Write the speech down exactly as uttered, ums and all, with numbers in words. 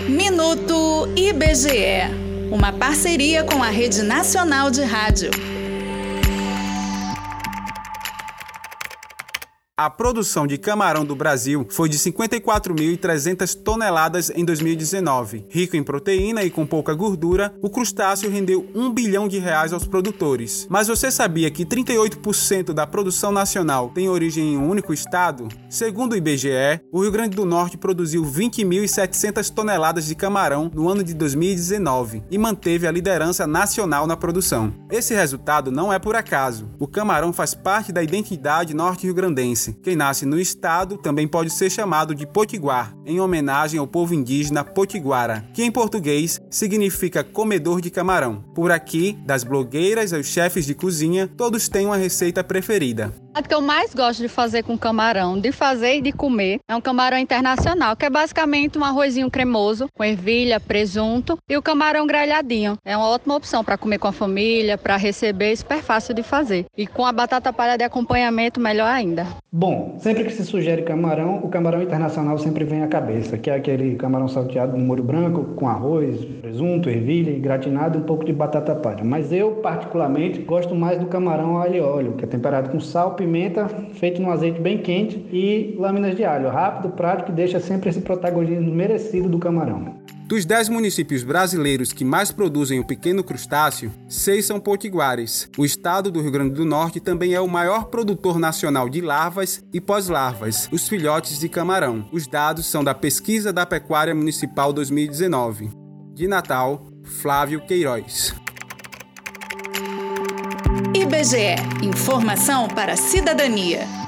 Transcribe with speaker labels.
Speaker 1: Minuto I B G E, uma parceria com a Rede Nacional de Rádio.
Speaker 2: A produção de camarão do Brasil foi de cinquenta e quatro mil e trezentas toneladas em dois mil e dezenove. Rico em proteína e com pouca gordura, o crustáceo rendeu um bilhão de reais aos produtores. Mas você sabia que trinta e oito por cento da produção nacional tem origem em um único estado? Segundo o I B G E, o Rio Grande do Norte produziu vinte mil e setecentas toneladas de camarão no ano de dois mil e dezenove e manteve a liderança nacional na produção. Esse resultado não é por acaso. O camarão faz parte da identidade norte-riograndense. Quem nasce no estado também pode ser chamado de potiguar, em homenagem ao povo indígena potiguara, que em português significa comedor de camarão. Por aqui, das blogueiras aos chefes de cozinha, todos têm uma receita preferida.
Speaker 3: O que eu mais gosto de fazer com camarão, de fazer e de comer, é um camarão internacional, que é basicamente um arrozinho cremoso, com ervilha, presunto e o camarão grelhadinho. É uma ótima opção para comer com a família, para receber, super fácil de fazer. E com a batata palha de acompanhamento, melhor ainda.
Speaker 4: Bom, sempre que se sugere camarão, o camarão internacional sempre vem à cabeça, que é aquele camarão salteado no molho branco, com arroz, presunto, ervilha, gratinado e um pouco de batata palha. Mas eu, particularmente, gosto mais do camarão alho e óleo, que é temperado com sal, pimenta, feito num azeite bem quente e lâminas de alho. Rápido, prático e deixa sempre esse protagonismo merecido do camarão.
Speaker 2: Dos dez municípios brasileiros que mais produzem o pequeno crustáceo, seis são potiguares. O estado do Rio Grande do Norte também é o maior produtor nacional de larvas e pós-larvas, os filhotes de camarão. Os dados são da Pesquisa da Pecuária Municipal dois mil e dezenove. De Natal, Flávio Queiroz.
Speaker 1: I B G E. Informação para a cidadania.